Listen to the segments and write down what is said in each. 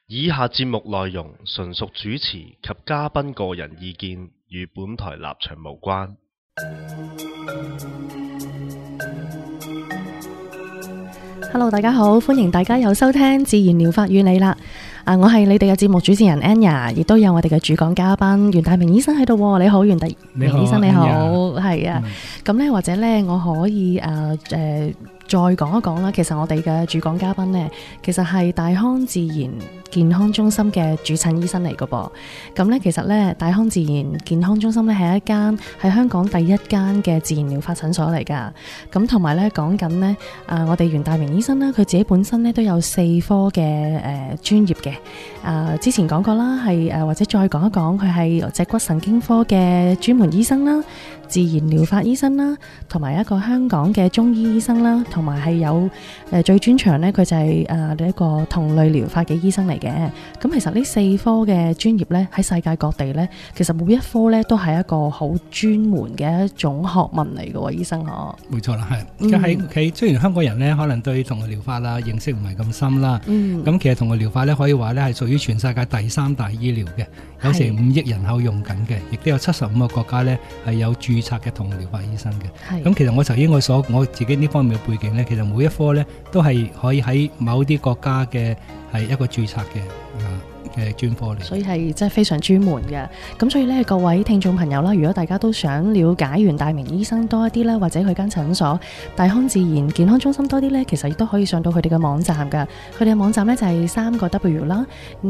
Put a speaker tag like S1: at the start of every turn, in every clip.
S1: 以下節目內容純屬主持及嘉賓個人意見，與本台立場無關。
S2: Hello， 大家好，歡迎大家又收聽自然療法與你啦。我係你哋嘅節目主持人 Anya， 亦都有我哋嘅主講嘉賓袁大明醫生喺度。你好，袁大明醫生，你好，係啊。咁呢，或者呢，我可以再講一講啦。其實我哋嘅主講嘉賓呢，其實係大康自然健康中心嘅主診醫生嚟㗎噃。咁呢，其實呢，大康自然健康中心呢係一間喺香港第一間嘅自然療法診所嚟㗎。咁同埋呢，講緊呢，我哋袁大明醫生呢，佢自己本身呢都有4科嘅專業嘅。之前講過啦，係或者再講一講，佢係脊骨神經科嘅專門醫生啦，自然療法醫生啦，同埋一個香港嘅中醫醫生啦，同埋係有最專長呢，佢就係一個同類療法嘅醫生嚟嘅。咁其實呢4科嘅專業呢，喺世界各地呢，其實每一科呢都係一個好專門嘅一種學問嚟嘅喎，醫生嗬。
S3: 冇錯啦，係。喺雖然香港人呢可能對同類療法啦認識唔係咁深啦，咁其實同類療法呢可以話呢係屬於全世界第3大醫療嘅，有成5億人口用緊嘅，亦都有75個國家呢係有註冊嘅同類療法醫生嘅。咁其實我頭先我自己呢方面嘅背景呢，其實每一科呢都係可以喺某啲國家嘅係一個註冊嘅專科嚟，
S2: 所以係真係非常專門嘅。咁所以呢，各位聽眾朋友啦，如果大家都想了解袁大明醫生多一啲啦，或者佢間診所大康自然健康中心多啲呢，其實亦都可以上到佢哋嘅網站噶。佢哋嘅網站呢就係3個 W 啦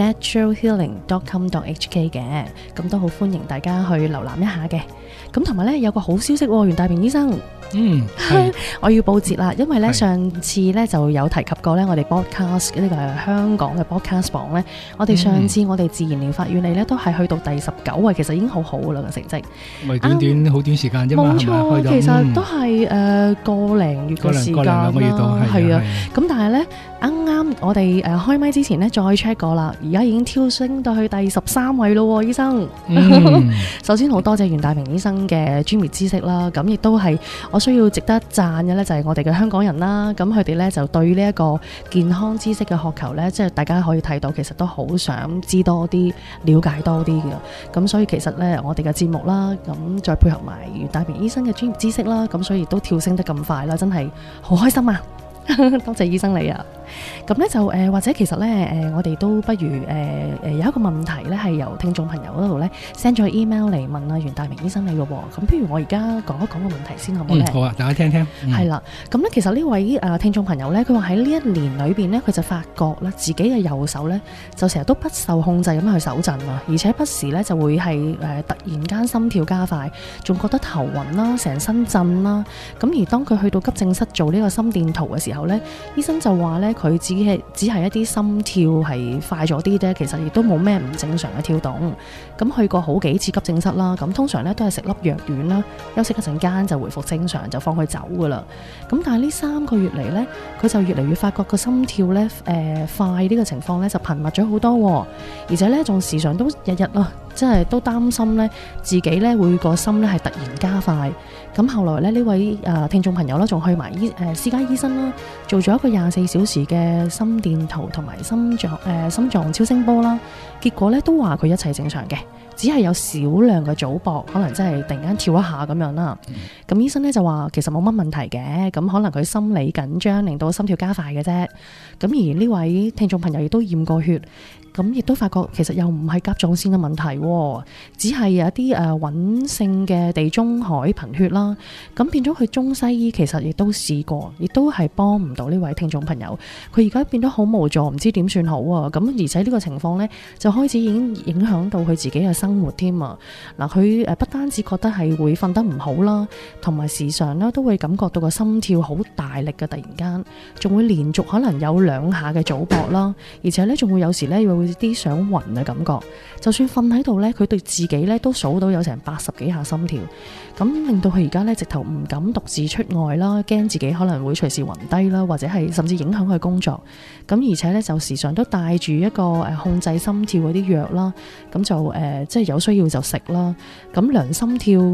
S2: naturalhealing.com.hk 嘅，咁都好歡迎大家去瀏覽一下嘅。咁同埋呢，有個好消息喎，袁大明醫生，我要報捷啦，因為呢，上次呢就有提及過呢，我哋 podcast 呢個係香港嘅 podcast 榜呢，我哋上次我哋自然療法與你呢都係去到第19位，其實已經好好噶啦個成績，
S3: 咪短好短時間啫嘛，
S2: 冇錯，其實都係個零月嘅時間啦，係啊，咁但係呢，啱啱我哋開麥之前呢，再 check 過啦，而家已經跳升到去第13位咯，醫生。首先好多謝袁大明醫生嘅專業知識啦，咁亦都係我需要值得讚嘅呢，就係我哋嘅香港人啦，咁佢哋呢，就對呢一個健康知識嘅渴求呢，即係大家可以睇到，其實都好想知多啲、了解多啲嘅。咁所以其實呢，我哋嘅節目啦，咁再配合埋袁大明醫生嘅專業知識啦，咁所以都跳升得咁快啦，真係好開心啊！多謝醫生你啊！咁咧就或者其實咧我哋都不如有一個問題咧，係由聽眾朋友嗰度咧 send 咗 email 嚟問啊袁大明醫生你嘅喎。咁不如我而家講一講個問題先，好唔好咧？
S3: 好啊，大家聽聽。
S2: 係啦，咁咧其實呢位聽眾朋友咧，佢話喺呢一年裏邊咧，佢就發覺咧自己嘅右手咧就成日都不受控制咁樣去手震啊，而且不時咧就會係突然間心跳加快，仲覺得頭暈啦，成身震啦。咁而當佢去到急症室做呢個心電圖嘅時候咧，醫生就話咧佢只係一啲心跳係快咗啲啫，其實亦都冇咩唔正常嘅跳動。咁去過好幾次急症室啦，咁通常咧都係食粒藥丸啦，休息一陣間就回復正常，就放佢走噶啦。咁但係呢3個月嚟咧，佢就越嚟越發覺個心跳咧快呢個情況咧就頻密咗好多，而且咧仲時常都日日啦，即係都擔心咧自己咧會個心咧係突然加快。咁後來咧呢位聽眾朋友啦，仲去埋私家醫生啦，做咗一個24小時嘅心電圖同埋心臟超聲波啦，結果咧都話佢一切正常嘅，只係有少量嘅早搏，可能真係突然間跳一下咁樣啦。咁醫生咧就話其實冇乜問題嘅，咁可能佢心理緊張令到心跳加快嘅啫。咁而呢位聽眾朋友亦都驗過血，咁亦都發覺其實又唔係甲狀腺嘅問題，只係有一啲穩性嘅地中海貧血啦。咁變咗佢中西醫其實亦都試過，亦都係幫唔到呢位聽眾朋友。佢而家變得好無助，唔知點算好啊！咁而且呢個情況呢，就開始已經影響到佢自己嘅生活添啊！嗱，佢不單止覺得係會瞓得唔好啦，同埋時常呢都會感覺到個心跳好大力嘅，突然間仲會連續可能有2下嘅早搏啦，而且呢仲會有時呢會啲想暈嘅感覺。就算瞓喺度呢，佢對自己呢都數到有成80幾下心跳，咁令到佢而家呢直頭唔敢獨自出外啦，驚自己可能會隨時暈低啦，或者係甚至影響佢工作。咁而且呢，就時常都帶住一個控制心跳嗰啲藥啦，咁就即係有需要就食啦。咁量心跳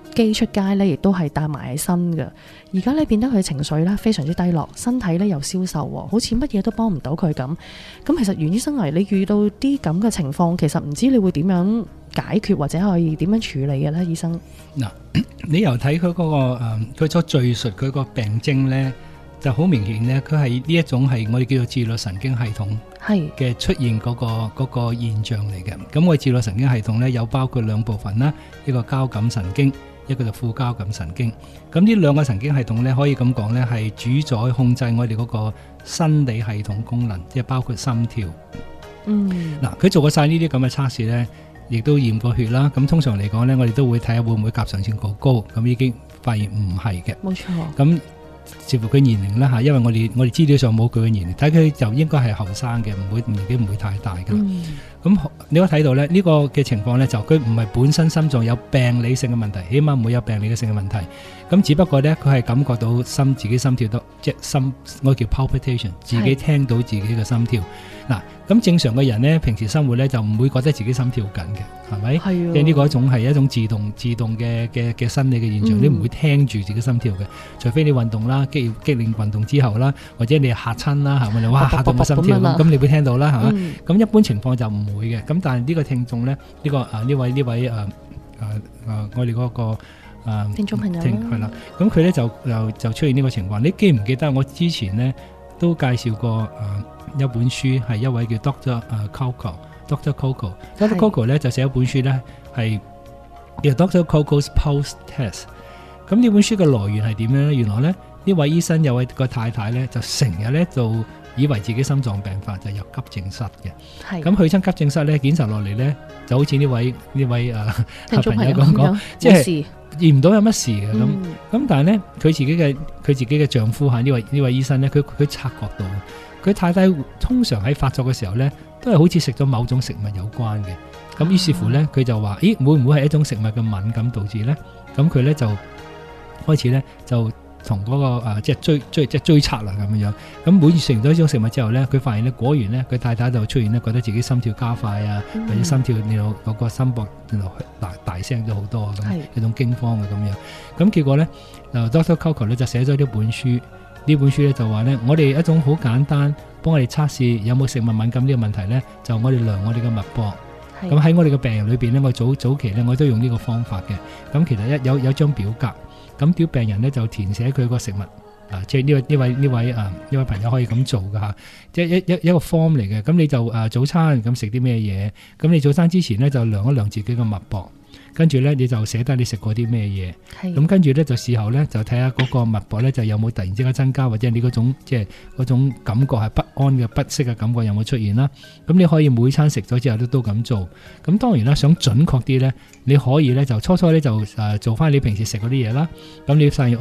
S2: 機出街咧，亦都係帶埋喺身嘅。而家咧變得佢情緒咧非常之低落，身體咧又消瘦喎，好似乜嘢都幫唔到佢咁。咁其實袁醫生嚟，你遇到啲咁嘅情況，其實唔知你會點樣解決或者可以點樣處理嘅咧？醫生
S3: 嗱，你由睇佢嗰個佢所敘述佢個病徵咧，就好明顯咧，佢係呢一種係我哋叫做自律神經系統嘅出現嗰個現象嚟嘅。咁我哋自律神經系統咧有包括兩部分啦，一個交感神經，一個就副交感神經。咁呢兩個神經系統咧，可以咁講咧，係主宰控制我哋嗰個生理系統功能，即係包括心跳。嗱，佢做過晒呢啲咁嘅測試咧，亦都驗過血啦。咁通常嚟講咧，我哋都會睇下會唔會甲狀腺過高。咁已經發現唔係嘅。冇錯。咁視乎佢年齡啦嚇，因為我哋資料上冇佢嘅年齡，睇佢就應該係後生嘅，年紀唔會太大㗎。咁你可以睇到咧，呢個嘅情況咧，就佢唔係本身心臟有病理性嘅問題，起碼唔會有病理性嘅問題。咁只不過咧，佢係感覺到自己心跳得即係心，我叫 palpitation， 自己聽到自己嘅心跳。嗱，咁正常嘅人咧，平時生活咧就唔會覺得自己心跳緊嘅，係咪？係。即係呢個係一種自動嘅生理嘅現象，你唔會聽住自己心跳嘅，除非你運動啦，激烈運動之後啦，或者你嚇親啦，係咪？哇，嚇到我心跳咁，你會聽到啦，係嘛？咁一般情況就唔會嘅。咁但係呢個聽眾咧，呢位我哋嗰個聽眾朋友係啦，咁佢咧就出現呢個情況。你記唔記得我之前咧都介紹過一本書，係一位叫 Dr. Coco 咧就寫一本書咧係叫 Dr. Coco's Pulse Test。咁呢本書嘅來源係點樣咧？原來咧呢位醫生有位個太太咧就成日咧就以為自己心臟病發，就入急症室嘅。咁去親急症室咧檢查落嚟咧就好似呢位朋友咁講，即係驗唔到有乜事嘅咁。咁但係咧佢自己嘅丈夫嚇呢位醫生咧，佢察覺到佢太太通常喺發作嘅時候咧都係好似食咗某種食物有關嘅。咁於是乎咧佢就話：咦，會唔會係一種食物嘅敏感導致咧？咁佢咧就開始咧就同嗰個即係追測啦咁樣。咁每次食完咗呢種食物之後咧，佢發現咧果然咧佢太太就出現咧覺得自己心跳加快啊，或者心跳嗰個心搏大聲咗好多啊，咁一種驚慌嘅咁樣。咁結果咧，Dr. Coco 咧就寫咗呢本書。呢本書咧就話咧，我哋一種好簡單幫我哋測試有冇食物敏感呢個問題咧，就我哋量我哋嘅脈搏。咁喺我哋嘅病人裏邊咧，我早期咧我都用呢個方法嘅。咁其實有張表格，咁啲病人咧就填寫佢個食物。即係呢位朋友可以咁做噶嚇，即係一個 form 嚟嘅。咁你就早餐咁食啲咩嘢？咁你早餐之前咧就量一量自己嘅脈搏，跟住咧你就寫低你食過啲咩嘢。咁跟住咧就事後咧就睇下嗰個脈搏咧就有冇突然之間增加，或者你嗰種即係嗰種感覺係不安嘅不適嘅感覺有冇出現啦？咁你可以每餐食咗之後都咁做。咁當然啦，想準確啲咧，你可以咧就初咧就做翻你平時食嗰啲嘢啦。咁你發現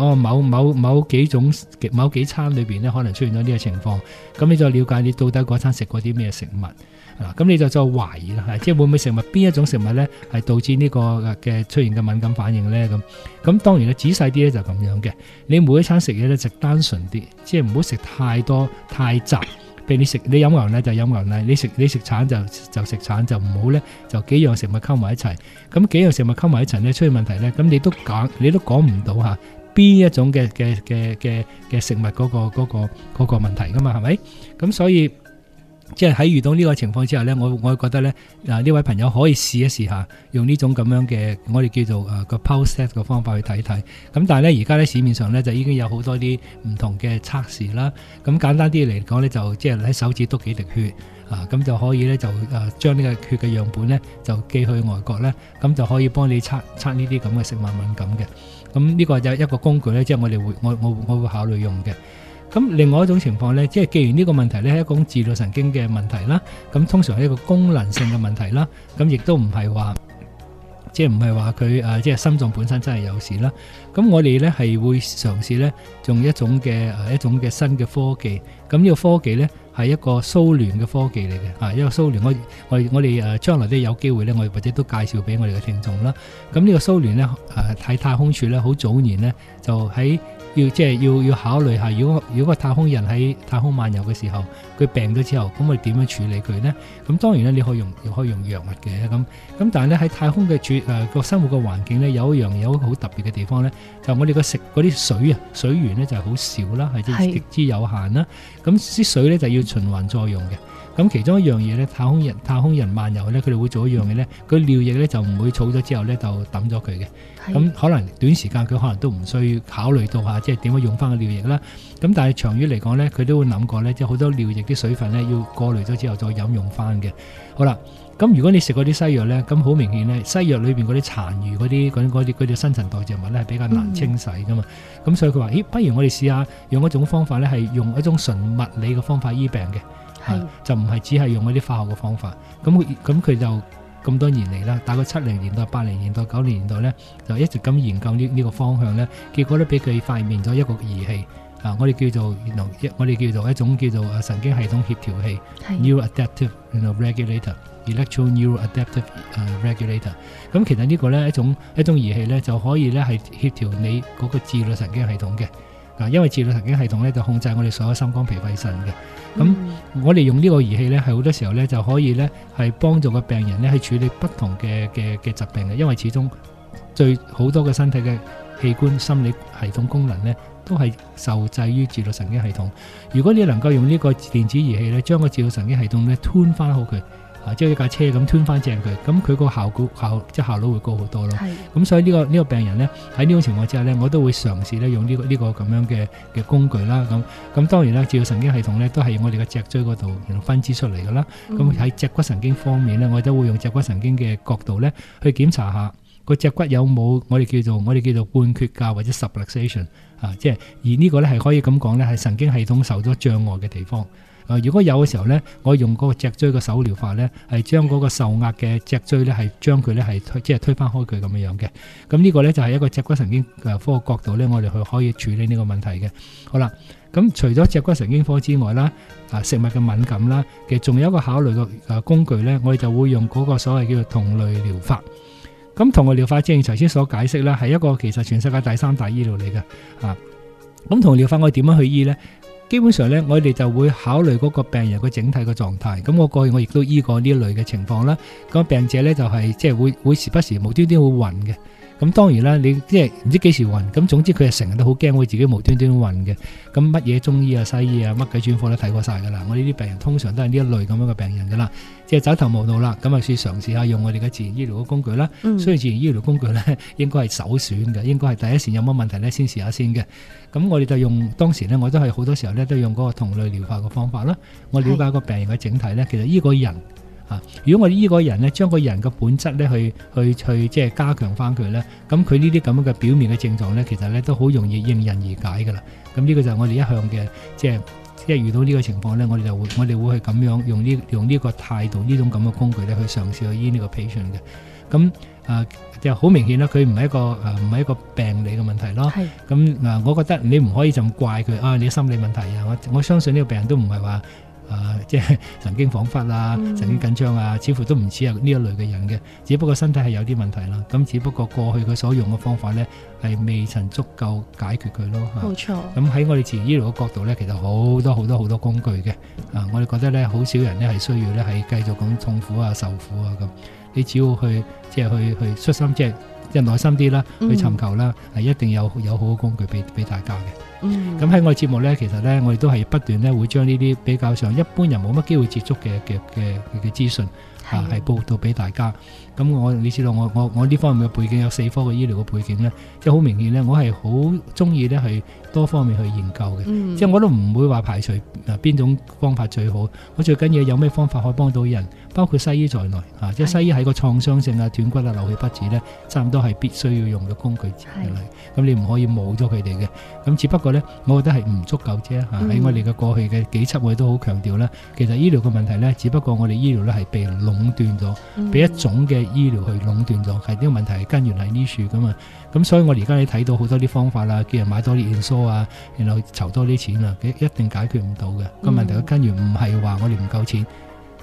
S3: 某幾餐裏邊咧可能出現咗呢個情況，咁你就了解你到底嗰餐食過啲咩食物。咁你就再懷疑啦，即係會唔會食物邊一種食物咧係導致呢個嘅出現嘅敏感反應咧？咁當然咧仔細啲咧就咁樣嘅，你每一餐食嘢咧食單純啲，即係唔好食太多太雜。譬如你飲牛奶就飲牛奶，你食橙就食橙，就唔好咧就幾樣食物溝埋一齊。咁幾樣食物溝埋一齊咧出現問題咧，咁你都講唔到嚇邊一種嘅食物嗰個問題噶嘛，係咪？咁所以即係喺遇到呢個情況之下咧，我覺得咧呢位朋友可以試一試下用呢種咁樣嘅我哋叫做個 pulse test 嘅方法去睇睇。咁但係咧而家咧市面上咧就已經有好多啲唔同嘅測試啦。咁簡單啲嚟講咧就即係喺手指篤幾滴血咁就可以咧就將呢個血嘅樣本咧就寄去外國咧，咁就可以幫你測呢啲咁嘅食物敏感嘅。咁呢個就一個工具咧，即係我會考慮用嘅。咁另外一種情況咧，即係既然呢個問題咧係一種自律神經嘅問題啦，咁通常係一個功能性嘅問題啦，咁亦都唔係話即係唔係話佢即係心臟本身真係有事啦。咁我哋咧係會嘗試咧用一種嘅新嘅科技。咁呢個科技咧係一個蘇聯嘅科技嚟嘅，一個蘇聯我哋將來都有機會咧，我哋或者都介紹俾我哋嘅聽眾啦。咁呢個蘇聯咧喺太空處咧好早年咧就喺要考慮下，如果個太空人喺太空漫遊嘅時候，佢病咗之後，咁我哋點樣處理佢呢？咁當然咧，你可以用藥物嘅咁，但係咧喺太空嘅個生活嘅環境咧，有一個好特別嘅地方咧，就我哋個食嗰啲水源咧就係好少啦，係極之有限啦。咁啲水咧就要循環再用嘅。咁其中一樣嘢咧，太空人漫遊咧，佢哋會做一樣嘢咧，佢尿液咧就唔會儲咗之後咧就抌咗佢嘅。咁可能短時間佢可能都唔需要考慮到下，即係點樣用翻個尿液啦。咁但係長遠嚟講咧，佢都會諗過咧，即係好多尿液啲水分咧要過濾咗之後再飲用翻嘅。好啦，咁如果你食嗰啲西藥咧，咁好明顯咧，西藥裏邊嗰啲殘餘嗰啲新陳代謝物咧係比較難清洗噶嘛。咁所以佢話：不如我哋試下用一種方法咧，係用一種純物理嘅方法醫病嘅。就唔係只係用嗰啲化學嘅方法，咁佢就咁多年嚟啦，大概70年代、80年代、90年代咧，就一直咁研究呢個方向咧，結果咧俾佢發明咗一個儀器，我哋叫做一種叫做神經系統協調器 ，neuroadaptive regulator，electro neuroadaptive regulator。咁其實呢個咧一種儀器咧就可以咧係協調你嗰個自律神經系統嘅。因為自律神經系統咧就控制我哋所有心肝脾肺腎嘅，咁我哋用呢個儀器咧係好多時候咧就可以咧係幫助個病人咧去處理不同嘅疾病嘅，因為始終好多嘅身體嘅器官、心理系統功能咧都係受制於自律神經系統。如果你能夠用呢個電子儀器咧，將個自律神經系統咧吞翻好佢。即係一架車咁吞翻正佢，咁佢個效率會高好多咯。咁所以呢個病人咧喺呢種情況之下咧，我都會嘗試咧用呢個咁樣嘅工具啦。咁當然啦，自律神經系統咧都係我哋嘅脊椎嗰度分支出嚟噶啦。咁喺脊骨神經方面咧，我都會用脊骨神經嘅角度咧去檢查下個脊骨有冇我哋叫做半缺架或者 subluxation 即係而呢個咧係可以咁講咧係神經系統受咗障礙嘅地方。如果有嘅時候咧，我用嗰個脊椎嘅手療法咧，係將嗰個受壓嘅脊椎咧，係將佢咧係推翻開佢咁樣樣嘅。咁呢個咧就係一個脊骨神經科嘅角度咧，我哋去可以處理呢個問題嘅。好啦，咁除咗脊骨神經科之外啦，食物嘅敏感啦，其實仲有一個考慮嘅工具咧，我哋就會用嗰個所謂叫做同類療法。咁同類療法正如頭先所解釋啦，係一個其實全世界第3大醫療嚟嘅。咁同類療法我哋點樣去醫咧？基本上咧，我哋就會考慮嗰個病人個整體嘅狀態。咁我過去我亦都醫過呢一類嘅情況啦。咁病者咧就係即係會時不時無端端會暈嘅。咁當然啦，你即係唔知幾時暈。咁總之佢係成日都好驚會自己無端端暈嘅。咁乜嘢中醫啊、西醫啊、乜鬼專科都睇過晒㗎啦。我呢啲病人通常都係呢一類咁樣嘅病人㗎啦。即係走投無路啦，咁啊試嘗試下用我哋嘅自然醫療嘅工具啦。雖然自然醫療工具咧應該係首選嘅，應該係第一時有乜問題咧先試下先嘅。咁我哋就用當時咧，我都係好多時候咧都用嗰個同類療法嘅方法啦。我了解個病人嘅整體咧，其實呢個人如果我哋醫個人咧，將個人嘅本質咧去即係加強翻佢咧，咁佢呢啲咁樣嘅表面嘅症狀咧，其實咧都好容易迎刃而解㗎啦。咁呢個就係我哋一向嘅即係遇到呢個情況咧，我哋會去咁樣用呢個態度，呢種咁嘅工具咧去嘗試去醫呢個 patient 嘅。咁就好明顯啦，佢唔係一個病理嘅問題咯。咁我覺得你唔可以就咁怪佢你心理問題啊！我相信呢個病人都唔係話即係神經恍惚啊、神經緊張啊，似乎都唔似係呢一類嘅人嘅。只不過身體係有啲問題啦。咁只不過過去佢所用嘅方法咧係未曾足夠解決佢咯。
S2: 冇錯。咁
S3: 喺我哋自然醫療嘅角度咧，其實好多工具嘅。我哋覺得咧，好少人咧係需要咧係繼續咁痛苦啊、受苦啊咁。你只要去出心，即係耐心啲啦，去尋求啦，係一定有好嘅工具俾大家嘅。咁喺我哋節目咧，其實咧我哋都係不斷咧會將呢啲比較上一般人冇乜機會接觸嘅資訊係報道俾大家。咁你知道我呢方面嘅背景有4科嘅醫療嘅背景咧，即係好明顯咧，我係好中意咧係多方面去研究嘅。即係我都唔會話排除邊種方法最好。我最緊要有咩方法可以幫到人，包括西醫在內即係西醫喺個創傷性啊、斷骨啊、流血不止咧，差唔多係必須要用嘅工具嚟。咁你唔可以冇咗佢哋嘅。咁只不過咧，我覺得係唔足夠啫。喺我哋嘅過去嘅幾輯我哋都好強調咧，其實醫療嘅問題咧，只不過我哋醫療咧係被人壟斷咗，俾一種嘅醫療去壟斷咗，係呢個問題係根源係呢處㗎嘛。咁所以我而家你睇到好多啲方法啦，叫人買多啲 insurance 啊，然後籌多啲錢啊，一定解決唔到嘅。個問題嘅根源唔係話我哋唔夠錢，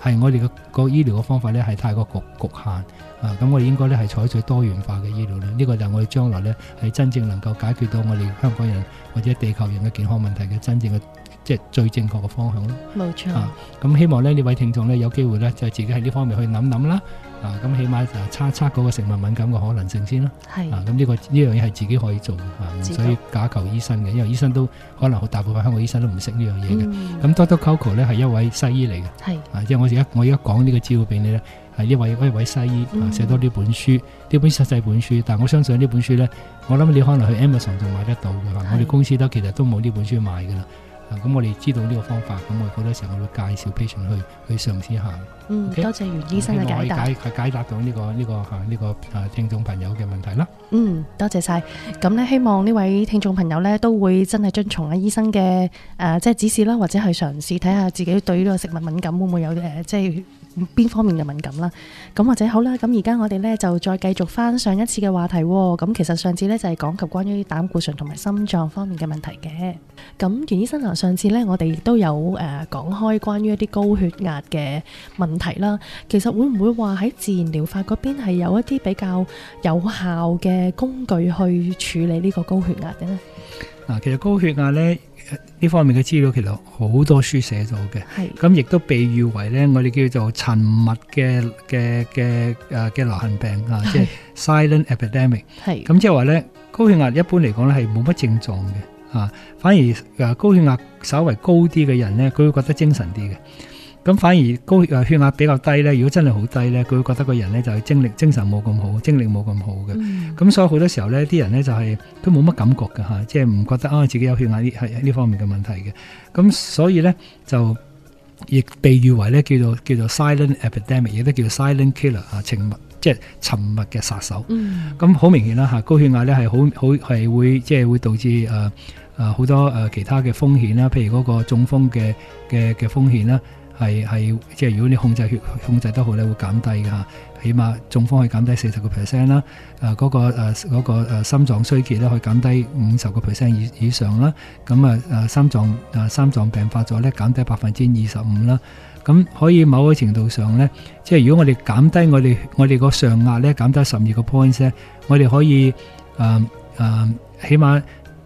S3: 係我哋個醫療嘅方法咧係太過局限啊。咁我哋應該咧係採取多元化嘅醫療咧，呢個就係我哋將來咧係真正能夠解決到我哋香港人或者地球人嘅健康問題嘅真正嘅即係最正確嘅方向咯。
S2: 冇錯。
S3: 咁希望咧呢位聽眾咧有機會咧就自己喺呢方面去諗諗啦。咁起碼就測嗰個食物敏感嘅可能性先啦。係。咁呢樣嘢係自己可以做嘅，唔需要假求醫生嘅，因為醫生都可能大部分香港醫生都唔識呢樣嘢嘅。咁 Dr. Coco 咧係一位西醫嚟嘅。係。即係我而家講呢個資料俾你咧，係一位西醫寫多呢本書，呢本實際本書。但我相信呢本書咧，我諗你可能去 Amazon 仲買得到嘅。我哋公司其實都冇呢本書賣㗎啦。咁我哋知道呢個方法，咁我好多時候我會介紹 patient 去嘗試下。
S2: 多謝袁醫生嘅解答，
S3: 解答到呢個聽眾朋友嘅問題啦。
S2: 多謝晒。咁咧，希望呢位聽眾朋友咧都會真係遵從阿醫生嘅即係指示啦，或者去嘗試睇下自己對呢個食物敏感會唔會有即係邊方面嘅敏感啦。咁或者好啦，咁而家我哋咧就再繼續翻上一次嘅話題。咁其實上次咧就係講及關於膽固醇同埋心臟方面嘅問題嘅。咁袁醫生啊，上次咧我哋亦都有講開關於一啲高血壓嘅問題啦。其實會唔會話喺自然療法嗰邊係有一啲比較有效嘅工具去處理呢個高血壓嘅呢？
S3: 其實高血壓咧呢方面嘅資料其實好多書寫咗嘅，咁亦都被譽為咧我哋叫做沉默嘅流行病啊，即係 silent epidemic。咁即係話咧高血壓一般嚟講咧係冇乜症狀嘅，反而高血壓稍為高啲嘅人咧，佢會覺得精神啲嘅。咁反而高血壓比較低咧，如果真係好低咧，佢會覺得個人咧就係精神冇咁好，精力冇咁好嘅。咁所以好多時候咧，啲人咧就係都冇乜感覺嘅嚇，即係唔覺得自己有血壓呢方面嘅問題嘅。咁所以咧就亦被譽為咧叫做 silent epidemic， 亦都叫做 silent killer 即係沉默嘅殺手。咁好明顯啦嚇，高血壓咧係會即係會導致好多其他嘅風險啦，譬如嗰個中風嘅風險啦。係即係如果你控制得好咧，會減低嘅嚇，起碼中風可以減低40% 啦，嗰個心臟衰竭咧可以減低50% 以上啦，咁心臟病發咗咧減低25%啦，咁可以某個程度上咧，即係如果我哋減低我哋個上壓咧減低12個 points 咧，我哋可以起碼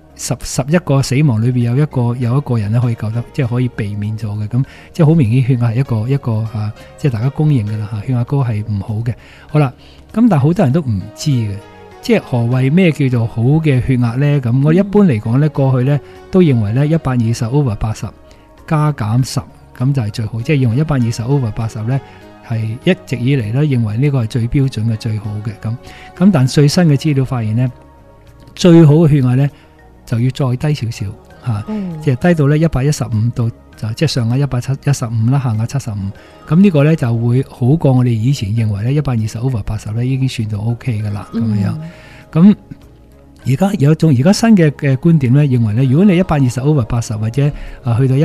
S3: 11個死亡裏邊有一個人咧可以救得，即係可以避免咗嘅。咁即係好明顯血壓係一個即係大家公認嘅啦嚇，血壓高係唔好嘅。好啦，咁但係好多人都唔知嘅，即係何謂咩叫做好嘅血壓咧？咁我一般嚟講咧，過去咧都認為咧120/80加減10咁就係最好，即係認為120/80咧係一直以嚟咧認為呢個係最標準嘅最好嘅。咁但最新嘅資料發現咧，最好嘅血壓咧就要再低少少嚇，即係低到咧115到就即係上壓115啦，下壓75。咁呢個咧就會好過我哋以前認為咧120/80咧已經算到 OK 噶啦咁樣。咁而家新嘅觀點咧，認為咧如果你120/80或者去到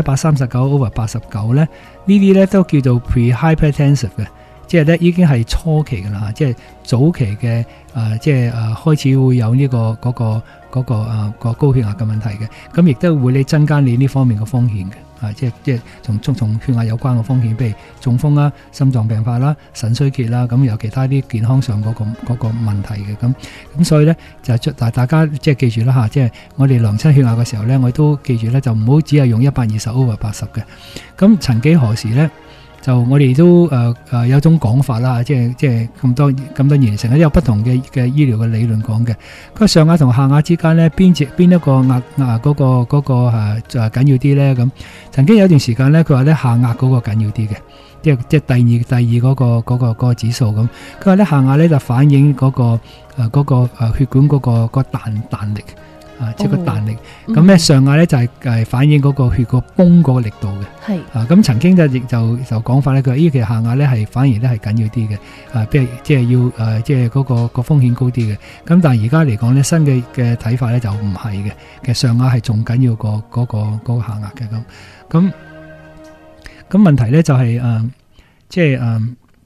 S3: 139/89咧，呢啲咧都叫做 pre-hypertensive 嘅。即係咧已經係初期㗎啦，即係早期嘅即係開始會有呢個高血壓嘅問題嘅，咁亦都會你增加你呢方面嘅風險嘅，即係同血壓有關嘅風險，譬如中風啦、心臟病發啦、腎衰竭啦，咁有其他啲健康上嗰個問題嘅，咁所以咧就大家即係記住啦嚇，即係我哋量測血壓嘅時候咧，我都記住咧就唔好只係用120/80嘅，咁曾幾何時咧？就我哋都有種講法啦，即係咁多年成日都有不同嘅醫療嘅理論講嘅。佢上壓同下壓之間咧，邊一個壓嗰個緊要啲咧？咁曾經有一段時間咧，佢話咧下壓嗰個緊要啲嘅，即係第二嗰個指數咁。佢話咧下壓咧就反映嗰個血管嗰個彈力。即係個彈力，咁咧上壓咧就係反映嗰個血個泵嗰個力度嘅。係咁曾經就講法咧，佢話其實下壓咧係反而咧係緊要啲嘅，譬如即係要即係嗰個風險高啲嘅。咁但係而家嚟講咧，新嘅睇法咧就唔係嘅，其實上壓係仲緊要過嗰個下壓嘅。咁問題咧就係即係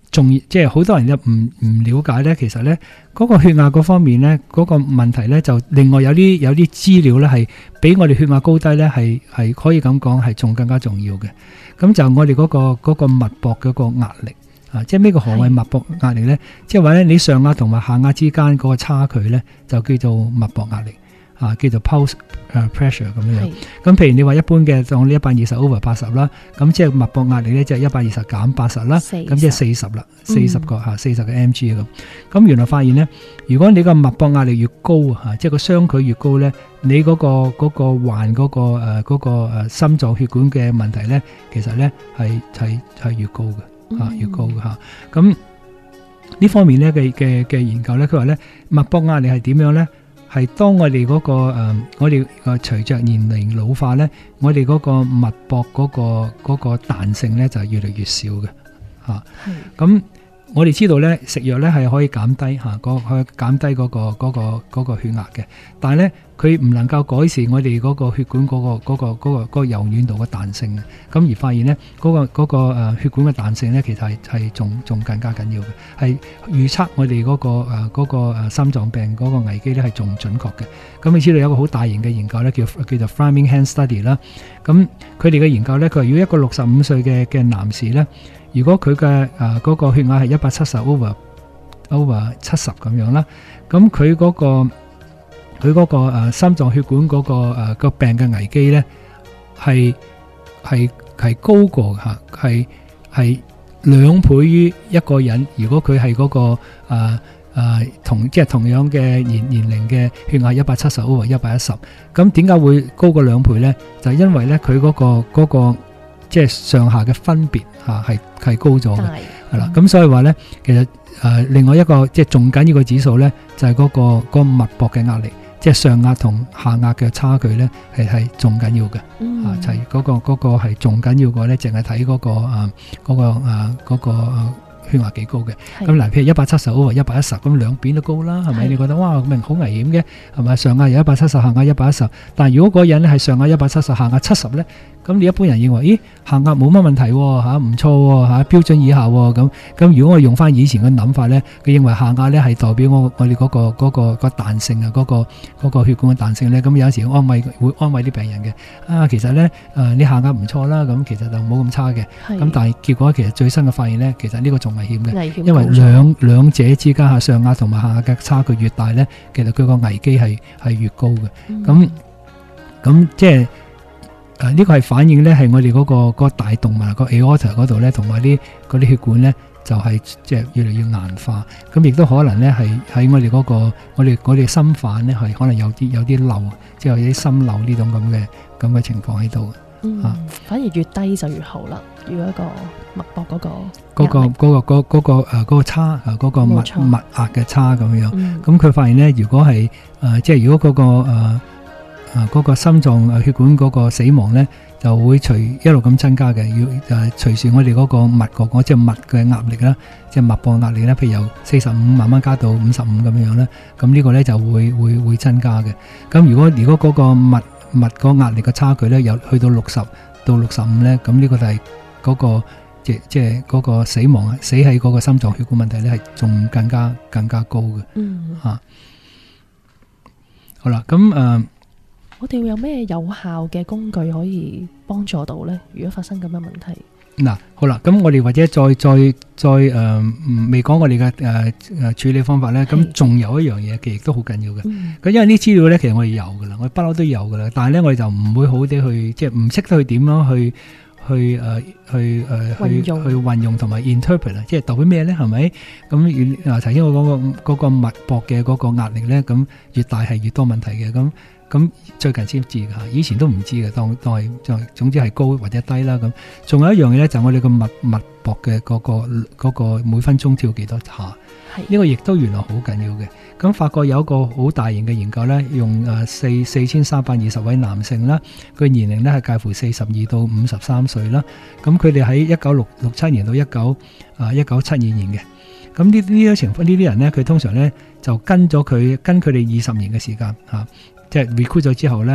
S3: 即係好多人都唔了解咧，其實咧嗰個血壓嗰方面咧，嗰個問題咧就另外有啲資料咧係比我哋血壓高低咧係可以咁講係仲更加重要嘅。咁就我哋嗰個脈搏嗰個壓力啊，即係咩個何謂脈搏壓力咧？即係話咧你上壓同埋下壓之間嗰個差距咧就叫做脈搏壓力。叫做 pulse pressure 咁樣。咁譬如你話一般嘅當你120/80啦，咁即係脈搏壓力咧，即係120減80啦，咁即係40啦，40個mg 咁。咁原來發現咧，如果你個脈搏壓力越高即係個相距越高咧，你嗰個患嗰個心臟血管嘅問題咧，其實咧係越高嘅越高嘅嚇。咁呢方面咧嘅研究咧，佢話咧脈搏壓力係點樣咧？係當我哋嗰個我哋隨着年齡老化咧，我哋嗰個脈搏嗰個彈性咧就係越嚟越少嘅嚇。咁我哋知道咧食藥咧係可以減低嚇減低嗰個血壓嘅，但係咧佢唔能夠改善我哋嗰個血管嗰個柔軟度嘅彈性嘅。咁而發現咧嗰個血管嘅彈性咧其實係仲更加緊要嘅，係預測我哋嗰個心臟病嗰個危機咧係仲準確嘅。咁你知道有一個好大型嘅研究咧叫做 Framingham Study 啦。咁佢哋嘅研究咧，佢話如果一個65歲嘅男士咧，如果佢嘅嗰個血壓係170/70咁樣啦，咁佢嗰個心臟血管嗰個病嘅危機咧係高過嚇，係2倍於一個人。如果佢係嗰個同樣嘅年齡嘅血壓170/110，咁點解會高過2倍咧？就係因為咧佢嗰個即係上下嘅分別係高咗嘅，係啦。咁所以話咧，其實另外一個即係仲緊要嘅指數咧，就係嗰個脈搏嘅壓力，即係上壓同下壓嘅差距咧，係仲緊要嘅。就係嗰個係仲緊要過咧，淨係睇嗰個血壓幾高嘅。咁嗱，譬如170/110，咁兩邊都高啦，係咪？你覺得哇，明好危險嘅，係咪？上壓有170，下壓110。但係如果嗰個人咧係上壓170，下壓70咧，咁你一般人認為，咦，下壓冇乜問題喎，唔錯喎，標準以下喎，咁如果我用翻以前嘅諗法咧，佢認為下壓咧係代表我哋嗰個彈性啊，嗰個血管嘅彈性咧，咁有時會安慰啲病人嘅，其實咧你下壓唔錯啦，咁其實就冇咁差嘅，咁但係結果其實最新嘅發現咧，其實呢個仲危險嘅，因為兩者之間上壓同埋下壓嘅差距越大咧，其實佢個危機係越高嘅，咁即係。呢個係反映咧，係我哋嗰個大動脈個 aorta 嗰度咧，同埋嗰啲血管咧，就係即係越嚟越硬化。咁亦都可能咧，係喺我哋我哋心瓣咧，係可能有啲漏，即係有啲心漏呢種咁嘅情況喺度。
S2: 反而越低就越好啦。如果一個脈搏嗰個
S3: 差嗰個脈壓嘅差咁樣。咁佢發現咧，如果係即係如果嗰個心臟血管嗰個死亡咧，就會一路咁增加嘅。要隨住我哋嗰個脈即係脈嘅壓力啦，即係脈搏壓力咧，譬如由45慢慢加到55咁樣咧，咁呢個咧就會增加嘅。咁如果嗰個脈個壓力嘅差距咧，有去到60到65咧，咁呢個就係嗰個即係嗰個死喺嗰個心臟血管問題咧，係仲更加高嘅。好啦，咁
S2: 我哋會有咩有效嘅工具可以幫助到呢？如果發生咁嘅問題，
S3: 嗱，好啦，咁我哋或者再未講我哋嘅處理方法呢。咁仲有一樣嘢，其實亦都好緊要嘅。咁因為呢資料呢，其實我哋有噶啦，我哋不嬲都有噶啦，但係呢，我哋就唔會好啲去，即係唔識得去點樣去運用同埋 interpret， 即係代表咩呢？係咪？咁頭先我講嗰個脈搏嘅嗰個壓力呢，咁越大係越多問題嘅。咁最近先知㗎，以前都唔知嘅，當係總之係高或者低啦。咁仲有一樣嘢咧，就係我哋個脈搏嘅嗰個每分鐘跳幾多下，呢個亦都原來好緊要嘅。咁法國有一個好大型嘅研究咧，用4320位男性啦，佢年齡咧係介乎42到53歲啦。咁佢哋喺1967年到1972年嘅。咁呢啲情況，呢啲人咧，佢通常咧就跟佢哋20年嘅時間嚇。即係 recruit 咗之後咧，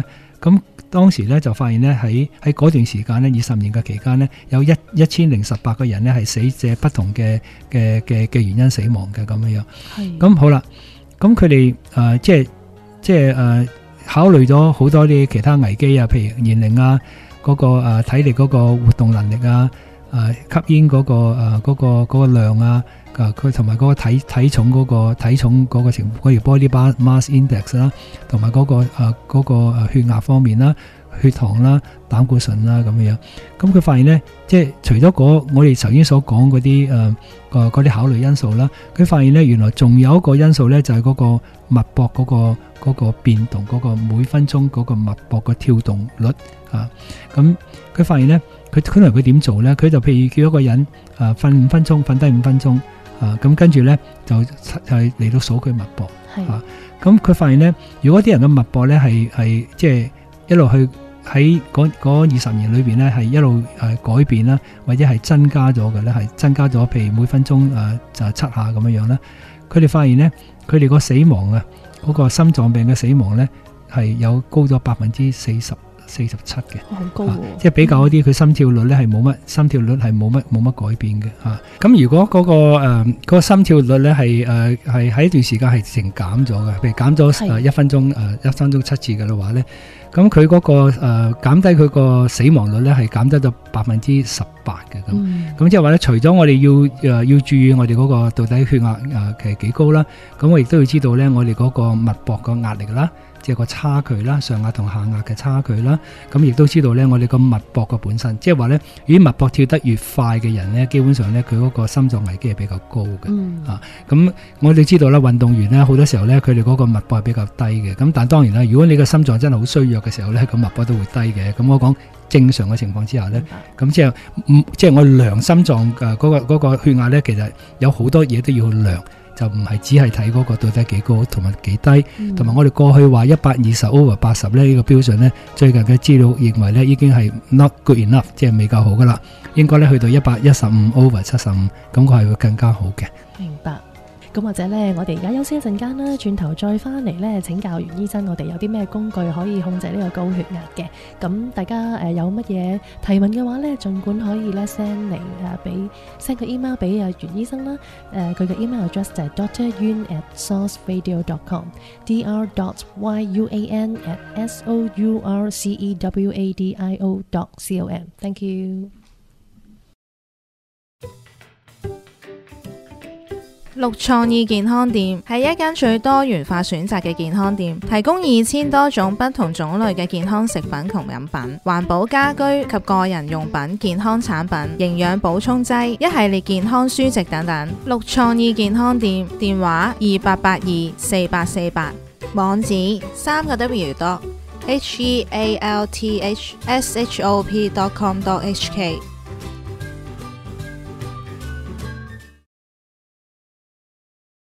S3: 咁當時咧就發現咧喺嗰段時間咧20年嘅期間咧，有1018個人咧係死者不同嘅原因死亡嘅咁樣。咁好啦，咁佢哋即係考慮咗好多啲其他危機啊，譬如年齡啊，嗰個體力嗰個活動能力啊，吸煙嗰個量啊，佢同埋嗰個體重嗰個情況，例如 body mass index 啦，同埋嗰個血壓方面啦、血糖啦、膽固醇啦咁樣。咁佢發現咧，即係除咗我哋頭先所講嗰啲嗰啲考慮因素啦，佢發現咧原來仲有一個因素咧，就係嗰個脈搏嗰個變動，嗰個每分鐘嗰個脈搏嘅跳動率啊。咁佢發現咧，佢點做咧？佢就譬如叫一個人瞓5分鐘，瞓低5分鐘啊，咁跟住咧就係嚟到數佢脈搏啊。咁佢發現咧，如果啲人嘅脈搏咧係即係一路去喺嗰20年裏邊咧係一路改變啦，或者係增加咗嘅咧，係增加咗，譬如每分鐘就7下咁樣咧。佢哋發現咧，佢哋個死亡啊，嗰個心臟病嘅死亡咧係有高咗47%嘅，
S2: 好高喎！
S3: 即係比較嗰啲佢心跳率咧係冇乜改變嘅嚇。咁如果嗰個心跳率咧係喺一段時間係直情減咗嘅，譬如減咗1分鐘1分鐘7次嘅話咧，咁佢嗰個減低佢個死亡率咧係減低咗18%嘅咁。咁即係話咧，除咗我哋要注意我哋嗰個到底血壓其實幾高啦，咁我亦都要知道咧我哋嗰個脈搏個壓力啦。即係個差距啦，上壓同下壓嘅差距啦，咁亦都知道咧，我哋個脈搏個本身，即係話咧，如果脈搏跳得越快嘅人咧，基本上咧佢嗰個心臟危機係比較高嘅。咁我哋知道啦，運動員咧好多時候咧，佢哋嗰個脈搏係比較低嘅。咁但係當然啦，如果你個心臟真係好衰弱嘅時候咧，咁脈搏都會低嘅。咁我講正常嘅情況之下咧，咁即係我量心臟嗰個血壓咧，其實有好多嘢都要量。就唔係只係睇嗰個到底幾高同埋幾低，同埋我哋過去話120/80咧呢個標準咧，最近嘅資料認為咧已經係 not good enough， 即係未夠好噶啦，應該咧去到115/75，咁佢係會更加好嘅。
S2: 明白。咁或者呢，我哋而家休息一陣間啦，轉頭再翻嚟呢，請教袁醫生，我哋有啲咩工具可以控制呢個高血壓嘅？咁大家有乜嘢提問嘅話呢，盡管可以呢 send 嚟send 個 email 俾袁醫生啦。佢嘅 email address 就係 dryun@sourcevadio.com，dr.yuan@sourcevadio.com。 Thank you。
S4: 綠創意健康店係一間最多元化選擇嘅健康店，提供2000多種不同種類嘅健康食品同飲品、環保家居及個人用品、健康產品、營養補充劑、一系列健康書籍等等。綠創意健康店電話28824848，網址3W.healthshop.com.hk。